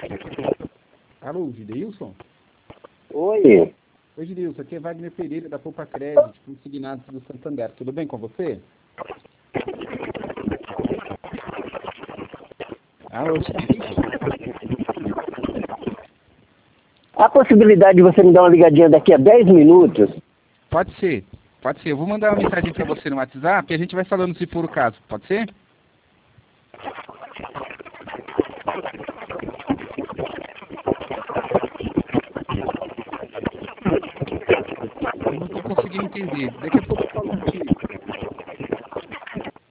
Alô, Gideilson? Oi. Oi, Gideilson, aqui é Wagner Pereira, da Poupa Crédito, consignado do Santander. Tudo bem com você? Alô, Gideilson? Há possibilidade de você me dar uma ligadinha daqui a 10 minutos? Pode ser, pode ser. Eu vou mandar uma mensagem para você no WhatsApp e a gente vai falando se for o caso, pode ser? Eu não estou conseguindo entender. Daqui a pouco